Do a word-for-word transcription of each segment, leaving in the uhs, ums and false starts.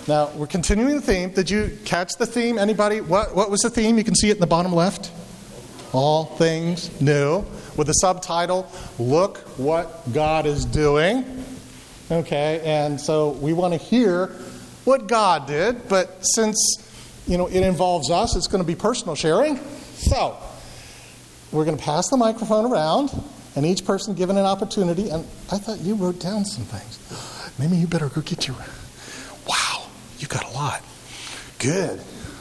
Now, we're continuing the theme. Did you catch the theme? Anybody? What, what was the theme? You can see it in the bottom left. All things new. With the subtitle, Look What God is Doing. Okay, and so we want to hear what God did, but since, you know, it involves us, it's going to be personal sharing. So, we're going to pass the microphone around, and each person given an opportunity. And I thought you wrote down some things. Maybe you better go get your... Wow, you got a lot. Good.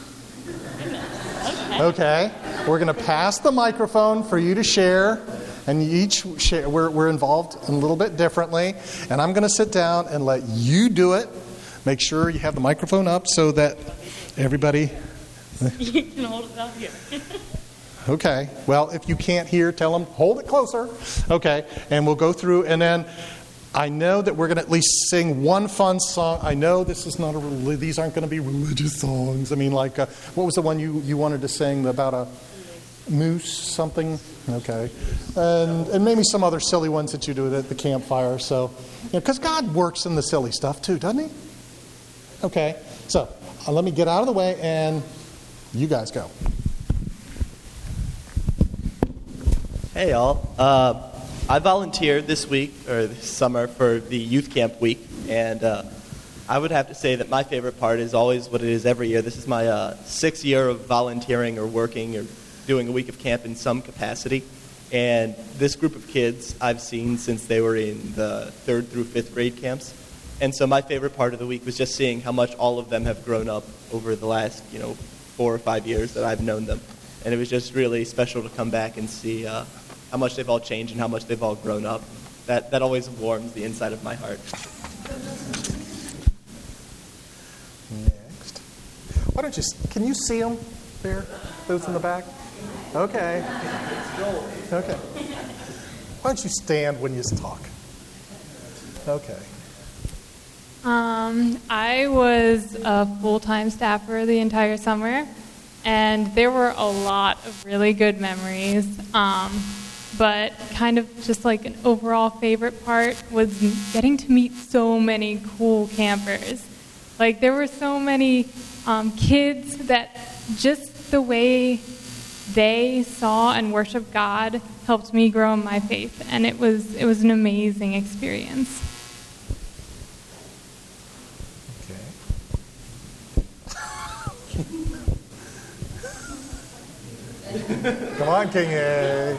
Okay, we're going to pass the microphone for you to share, and you each share. We're, we're involved a little bit differently, and I'm going to sit down and let you do it. Make sure you have the microphone up so that everybody... You can hold it up here. Okay, well, if you can't hear, tell them, hold it closer. Okay, and we'll go through, and then I know that we're going to at least sing one fun song. I know this is not a relig- these aren't going to be religious songs. I mean, like, uh, what was the one you, you wanted to sing about a moose something? Okay, and and maybe some other silly ones that you do at the campfire. So, you know, because God works in the silly stuff too, doesn't He? Okay, so uh, let me get out of the way, and you guys go. Hey, y'all. Uh, I volunteered this week, or this summer, for the youth camp week, and uh, I would have to say that my favorite part is always what it is every year. This is my uh, sixth year of volunteering or working or doing a week of camp in some capacity, and this group of kids I've seen since they were in the third through fifth grade camps, and so my favorite part of the week was just seeing how much all of them have grown up over the last, you know, four or five years that I've known them, and it was just really special to come back and see uh, how much they've all changed and how much they've all grown up. That that always warms the inside of my heart. Next. Why don't you, can you see them there? Those in the back? Okay. Okay. Why don't you stand when you talk? Okay. Um, I was a full-time staffer the entire summer, and there were a lot of really good memories. Um, But kind of just like an overall favorite part was getting to meet so many cool campers. Like there were so many um, kids that just the way they saw and worshiped God helped me grow in my faith, and it was it was an amazing experience. Okay. Come on, King A.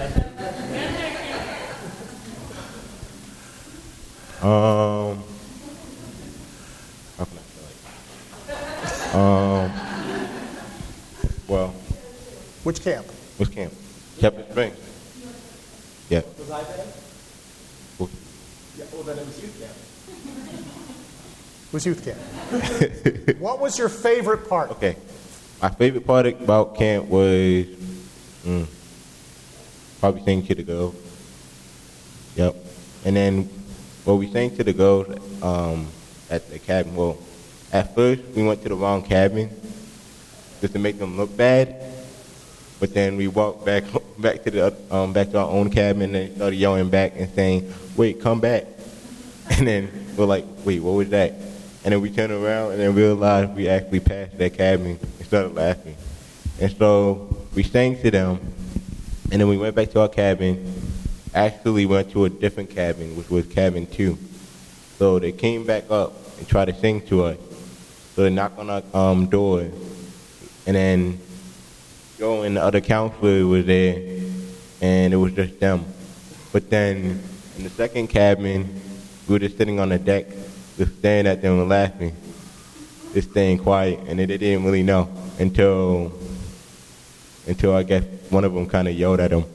Um, how can I feel like? Um, well, which camp? Which camp? Shepherd Springs. Yeah. Was I there? Cool. Yeah, well, then it was youth camp. It was youth camp. What was your favorite part? Okay. My favorite part about camp was mm, probably singing to the girls. Yep. And then what we sang to the girls um, at the cabin, well, at first we went to the wrong cabin just to make them look bad. But then we walked back back to the um, back to our own cabin and they started yelling back and saying, "Wait, come back!" And then we're like, "Wait, what was that?" And then we turned around and then realized we actually passed that cabin and started laughing. And so we sang to them, and then we went back to our cabin. Actually went to a different cabin, which was cabin two. So they came back up and tried to sing to us. So they knocked on our um, door, and then Joe and the other counselor was there, and it was just them. But then in the second cabin, we were just sitting on the deck, just staring at them and laughing, just staying quiet, and they didn't really know until until I guess one of them kind of yelled at them.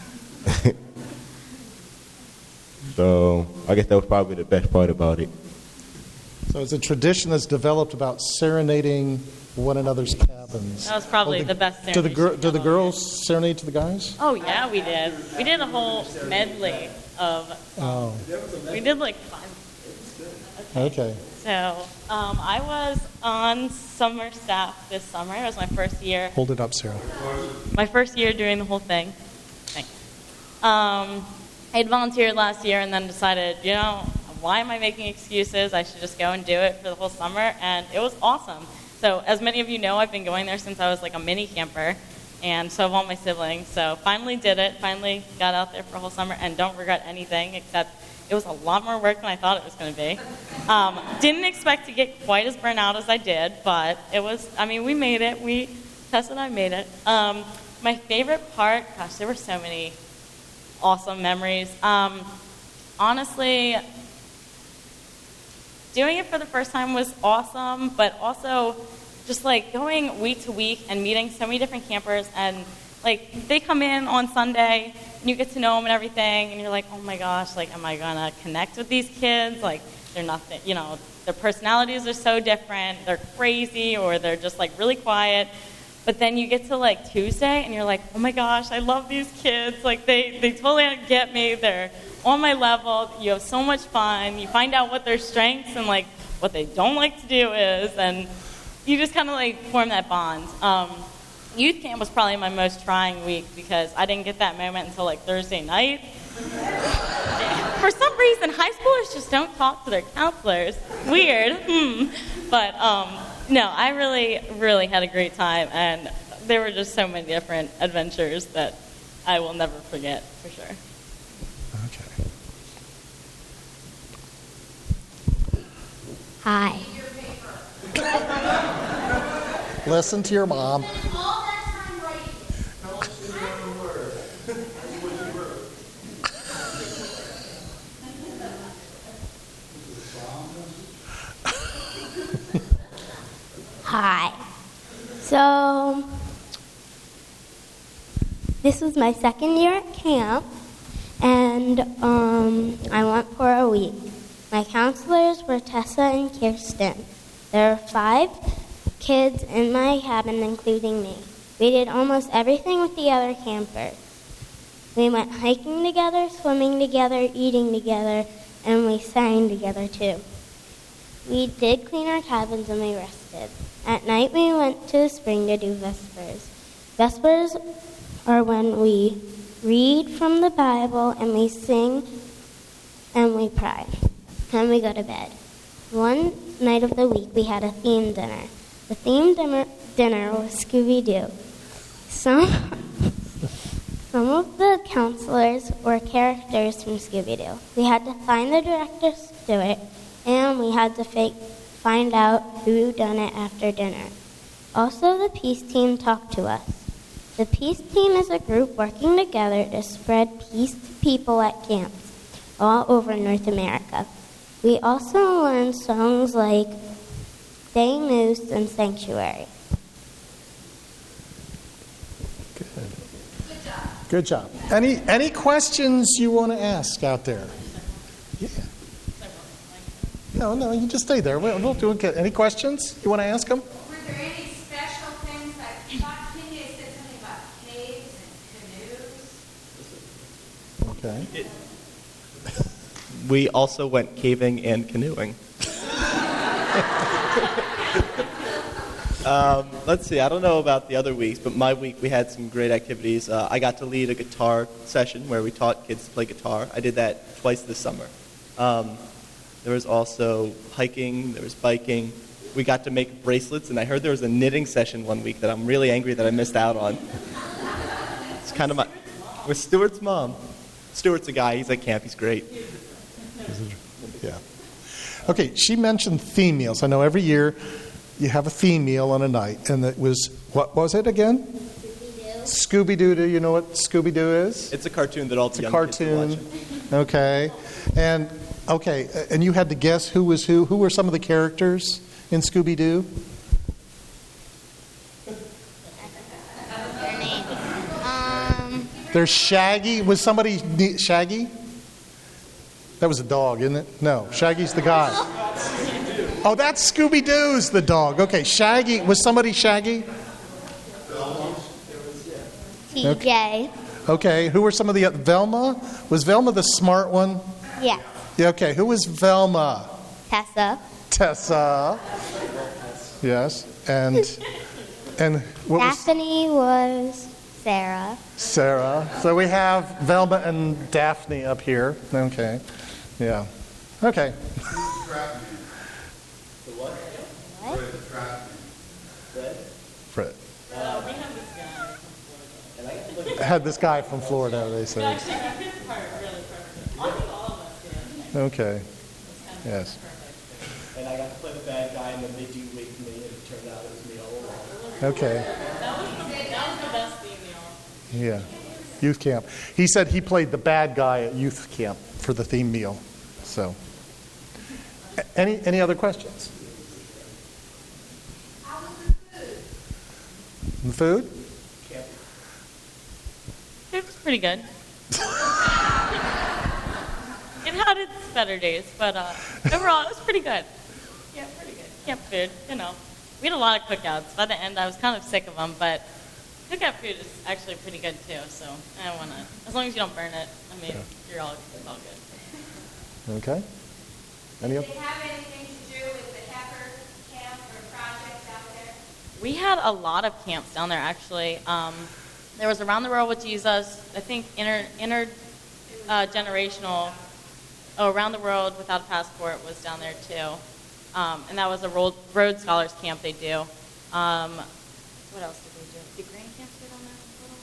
So I guess that was probably the best part about it. So it's a tradition that's developed about serenading one another's cabins. That was probably oh, the, the best Do the, serenade. gir- do the girls serenade to the guys? Oh, yeah, we did. We did a whole medley of Oh. We did like five. Okay. So um, I was on summer staff this summer. It was my first year. Hold it up, Sarah. My first year doing the whole thing. Thanks. Um, I had volunteered last year and then decided, you know, I why am I making excuses? I should just go and do it for the whole summer, and it was awesome. So as many of you know, I've been going there since I was like a mini camper, and so have all my siblings. So finally did it, finally got out there for a whole summer, and don't regret anything, except it was a lot more work than I thought it was going to be. Um, didn't expect to get quite as burnt out as I did, but it was, I mean, we made it. We, Tessa and I made it. Um, my favorite part, gosh, there were so many awesome memories. Um, honestly, doing it for the first time was awesome, but also just like going week to week and meeting so many different campers, and like they come in on Sunday and you get to know them and everything, and you're like, oh my gosh, like am I gonna connect with these kids? Like they're nothing, you know, their personalities are so different, they're crazy or they're just like really quiet. But then you get to like Tuesday and you're like, oh my gosh, I love these kids. Like they, they totally get me. They're on my level. You have so much fun. You find out what their strengths and like what they don't like to do is, and you just kind of like form that bond. Um, youth camp was probably my most trying week because I didn't get that moment until like Thursday night. For some reason, high schoolers just don't talk to their counselors. Weird. Hmm. But um, no, I really, really had a great time, and there were just so many different adventures that I will never forget, for sure. Okay. Hi. Listen to your mom. Hi. So, this was my second year at camp, and um, I went for a week. My counselors were Tessa and Kirsten. There were five kids in my cabin, including me. We did almost everything with the other campers. We went hiking together, swimming together, eating together, and we sang together too. We did clean our cabins and we rested. At night we went to the spring to do Vespers. Vespers are when we read from the Bible and we sing and we pray. Then we go to bed. One night of the week we had a theme dinner. The theme dinner, dinner was Scooby-Doo. Some, some of the counselors were characters from Scooby-Doo. We had to find the directors to do it, and we had to fake, find out who done it after dinner. Also, the peace team talked to us. The peace team is a group working together to spread peace to people at camps all over North America. We also learned songs like Day Moose and Sanctuary. Good. Good job. Good job. Any any questions you want to ask out there? Yeah. No, no, you just stay there. We'll, we'll do it. Any questions you want to ask them? Were there any special things like Doc Kinley said something about caves and canoes? Okay. It, we also went caving and canoeing. um, let's see, I don't know about the other weeks, but my week we had some great activities. Uh, I got to lead a guitar session where we taught kids to play guitar. I did that twice this summer. Um, there was also hiking, there was biking. We got to make bracelets, and I heard there was a knitting session one week that I'm really angry that I missed out on. It's kind of my... With Stuart's mom. Stuart's a guy, he's at camp, he's great. Yeah. Okay, she mentioned theme meals. I know every year you have a theme meal on a night, and it was, what was it again? Scooby-Doo. Scooby-Doo. Do you know what Scooby-Doo is? It's a cartoon that all the it's a young cartoon. kids are watching. Okay. And, okay, and you had to guess who was who. Who were some of the characters in Scooby-Doo? Their name. Um, There's Shaggy. Was somebody ne- Shaggy? That was a dog, isn't it? No, Shaggy's the guy. Oh, that's Scooby-Doo's the dog. Okay, Shaggy. Was somebody Shaggy? T J. Okay, who were some of the uh, Velma? Was Velma the smart one? Yeah. Yeah, okay, who was Velma? Tessa. Tessa. Yes, and and what was Daphne was Sarah. Sarah? So we have Velma and Daphne up here. Okay, yeah. Okay. Fred. Had this guy from Florida, they said. Okay. Yes. And I got to play the bad guy, and then they do wake me, and it turned out it was me all along. Okay. That was the, that was the best theme meal. Yeah. Youth camp. He said he played the bad guy at youth camp for the theme meal. So, A- any any other questions? How was the food? The food? It was pretty good. It had its better days, but uh, overall it was pretty good. Yeah, pretty good. Camp food, you know. We had a lot of cookouts. By the end, I was kind of sick of them, but cookout food is actually pretty good too. So I don't want to, as long as you don't burn it. I mean, you're all it's all good. Okay. Any Did other? they have anything to do with the heifer camp or project out there? We had a lot of camps down there actually. Um, there was Around the World with Jesus. I think inter inter uh, generational. Oh, Around the World Without a Passport was down there too, um, and that was a Road, Road Scholars camp they do. Um, what else did they do? Did Grand Camps get on there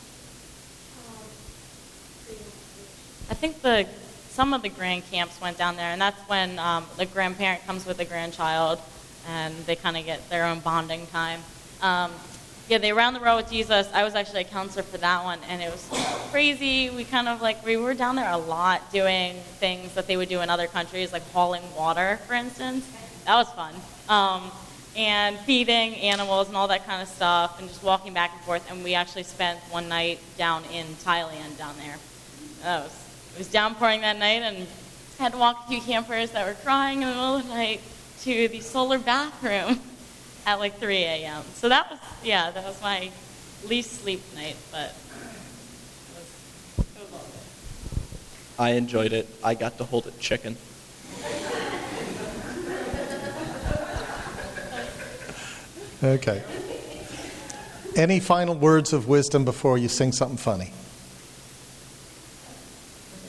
as well? I think the some of the Grand Camps went down there, and that's when um, the grandparent comes with a grandchild, and they kind of get their own bonding time. Um, yeah, they Around the Road with Jesus. I was actually a counselor for that one, and it was crazy. We kind of like, we were down there a lot doing things that they would do in other countries, like hauling water, for instance. That was fun. Um, and feeding animals and all that kind of stuff, and just walking back and forth. And we actually spent one night down in Thailand down there. That was, it was downpouring that night, and had to walk a few campers that were crying in the middle of the night to the solar bathroom at like three a.m. So that was, yeah, that was my least sleep night, but it was, it was all good. I enjoyed it. I got to hold a chicken. Okay. Any final words of wisdom before you sing something funny?